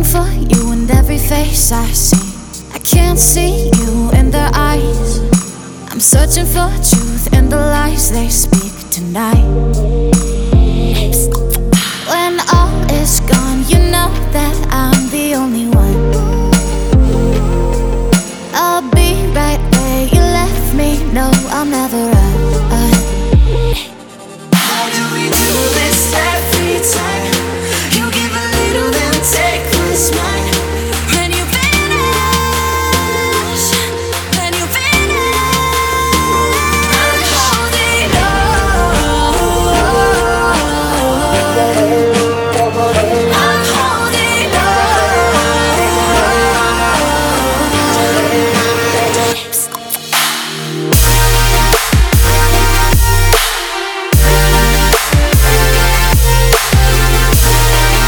looking for you in every face I see. I can't see you in their eyes. I'm searching for truth in the lies they speak tonight.